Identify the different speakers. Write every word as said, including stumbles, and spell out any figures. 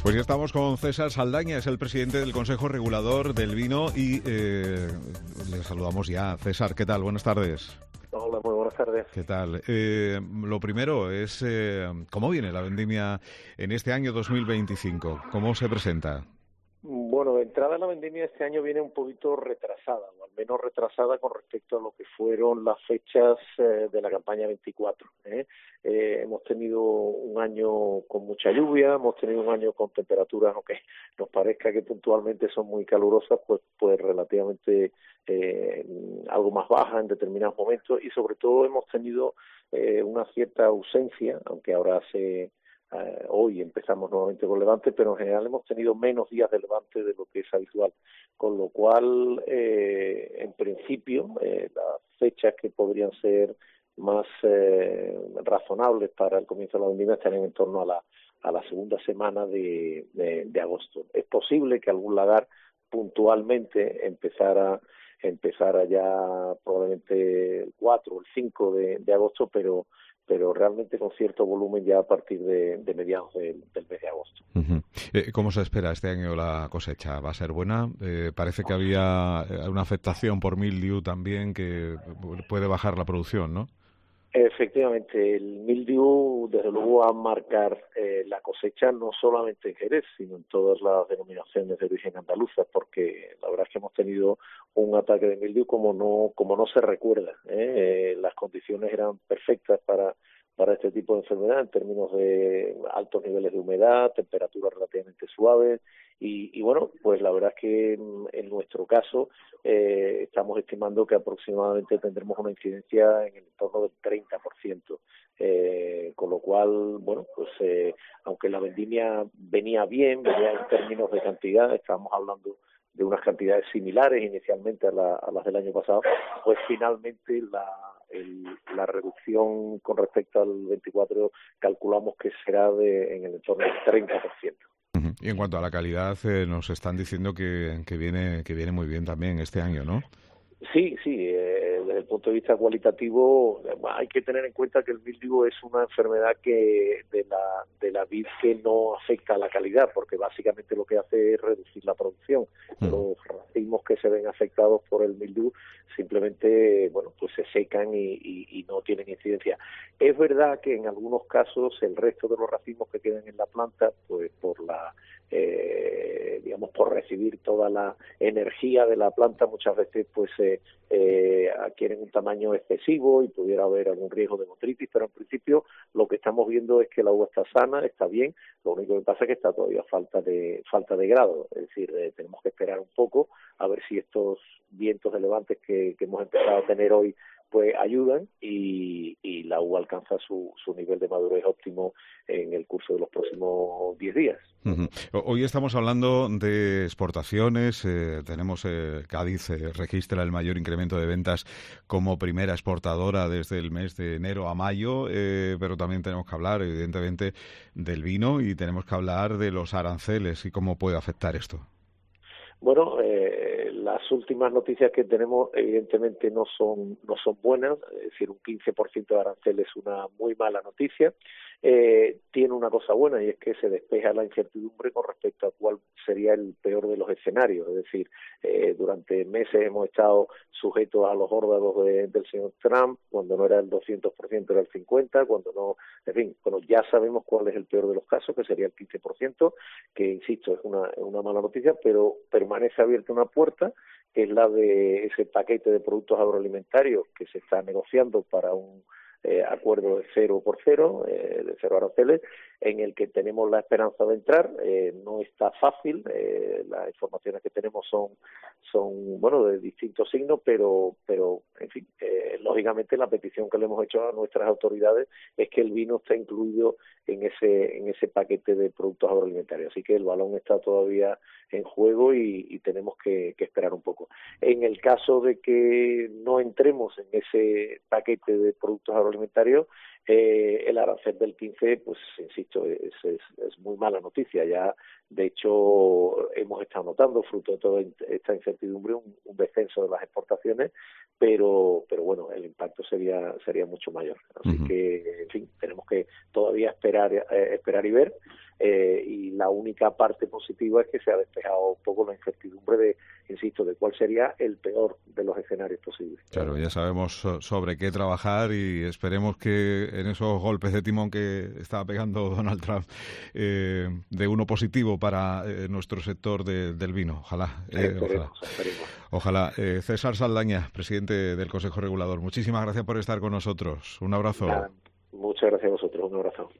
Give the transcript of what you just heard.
Speaker 1: Pues ya estamos con César Saldaña, es el presidente del Consejo Regulador del Vino y eh, le saludamos ya. César, ¿qué tal? Buenas tardes.
Speaker 2: Hola, muy buenas tardes.
Speaker 1: ¿Qué tal? Eh, lo primero es, eh, ¿cómo viene la vendimia en este año dos mil veinticinco? ¿Cómo se presenta?
Speaker 2: Bueno, de entrada la vendimia este año viene un poquito retrasada, o al menos retrasada con respecto a lo que fueron las fechas eh, de la campaña veinticuatro. ¿eh? Eh, hemos tenido un año con mucha lluvia, hemos tenido un año con temperaturas, aunque nos parezca que puntualmente son muy calurosas, pues, pues relativamente eh, algo más bajas en determinados momentos, y sobre todo hemos tenido eh, una cierta ausencia, aunque ahora se... Uh, hoy empezamos nuevamente con Levante, pero en general hemos tenido menos días de Levante de lo que es habitual, con lo cual, eh, en principio, eh, las fechas que podrían ser más eh, razonables para el comienzo de la vendimia estarían en torno a la, a la segunda semana de, de, de agosto. Es posible que algún lagar puntualmente empezara, empezara ya probablemente el cuatro o el cinco de, de agosto, pero pero realmente con cierto volumen ya a partir de, de mediados del, del mes de agosto.
Speaker 1: Uh-huh. Eh, ¿Cómo se espera este año la cosecha? ¿Va a ser buena? Eh, parece que había una afectación por mildiu también que puede bajar la producción, ¿no?
Speaker 2: Efectivamente, el mildiu desde luego va a marcar eh, la cosecha no solamente en Jerez, sino en todas las denominaciones de origen andaluza, porque la verdad es que hemos tenido un ataque de mildiu como no como no se recuerda. ¿eh? Eh, las condiciones eran perfectas para para este tipo de enfermedad en términos de altos niveles de humedad, temperaturas relativamente suaves y, y bueno, pues la verdad es que en, en nuestro caso eh, estamos estimando que aproximadamente tendremos una incidencia en el entorno del treinta por ciento, eh, con lo cual, bueno, pues eh, aunque la vendimia venía bien, venía en términos de cantidad, estábamos hablando de unas cantidades similares inicialmente a, la, a las del año pasado, pues finalmente la, el, la reducción con respecto al veinticuatro calculamos que será de en el entorno del treinta por ciento.
Speaker 1: Uh-huh. Y en cuanto a la calidad, eh, nos están diciendo que, que viene que viene muy bien también este año, ¿no?
Speaker 2: Sí, sí, eh, desde el punto de vista cualitativo hay que tener en cuenta que el mildiu es una enfermedad que de la de la vid que no afecta a la calidad, porque básicamente lo que hace es reducir la producción. Mm. Los racimos que se ven afectados por el mildiu simplemente, bueno, pues se secan y, y, y no tienen incidencia. Es verdad que en algunos casos el resto de los racimos que quedan en la planta, pues por la Eh, digamos por recibir toda la energía de la planta muchas veces pues eh, eh, adquieren un tamaño excesivo y pudiera haber algún riesgo de botrytis, pero en principio lo que estamos viendo es que la uva está sana, está bien, lo único que pasa es que está todavía falta de falta de grado, es decir, eh, tenemos que esperar un poco a ver si estos vientos de levantes que, que hemos empezado a tener hoy pues ayudan y, y la uva alcanza su, su nivel de madurez óptimo en el curso de los próximos diez días.
Speaker 1: Uh-huh. Hoy estamos hablando de exportaciones, eh, tenemos eh, Cádiz eh, registra el mayor incremento de ventas como primera exportadora desde el mes de enero a mayo, eh, pero también tenemos que hablar evidentemente del vino y tenemos que hablar de los aranceles y cómo puede afectar esto.
Speaker 2: Bueno, eh, las últimas noticias que tenemos evidentemente no son no son buenas, es decir, un quince por ciento de arancel es una muy mala noticia. Eh, tiene una cosa buena y es que se despeja la incertidumbre con respecto a cuál sería el peor de los escenarios, es decir, eh, durante meses hemos estado sujetos a los órdalos de, del señor Trump, cuando no era el doscientos por ciento era el cincuenta por ciento, cuando no, en fin, bueno, ya sabemos cuál es el peor de los casos, que sería el quince por ciento, que insisto, es una, una mala noticia, pero permanece abierta una puerta, que es la de ese paquete de productos agroalimentarios que se está negociando para un Eh, acuerdo de cero por cero, eh, de cero aranceles, en el que tenemos la esperanza de entrar. Eh, no está fácil, eh, las informaciones que tenemos son, son bueno, de distintos signos, pero, pero en fin, eh, lógicamente la petición que le hemos hecho a nuestras autoridades es que el vino esté incluido en ese, en ese paquete de productos agroalimentarios. Así que el balón está todavía en juego y, y tenemos que, que esperar un poco. En el caso de que no entremos en ese paquete de productos agroalimentarios, eh, el arancel del quince, pues insisto, es, es, es muy mala noticia. Ya, de hecho, hemos estado notando, fruto de toda esta incertidumbre, un, un descenso de las exportaciones, pero pero bueno, el impacto sería sería mucho mayor. Así uh-huh. que, en fin, tenemos que todavía esperar eh, esperar y ver. eh, y la única parte positiva es que se ha despejado un poco la incertidumbre de, insisto, de cuál sería el peor de los escenarios posibles.
Speaker 1: Claro, ya sabemos sobre qué trabajar y esperemos que en esos golpes de timón que estaba pegando Donald Trump, eh, de uno positivo para eh, nuestro sector de, del vino. Ojalá. Eh,
Speaker 2: esperemos,
Speaker 1: ojalá.
Speaker 2: esperemos.
Speaker 1: Ojalá. Eh, César Saldaña, presidente del Consejo Regulador, muchísimas gracias por estar con nosotros. Un abrazo.
Speaker 2: Nada, muchas gracias a vosotros. Un abrazo.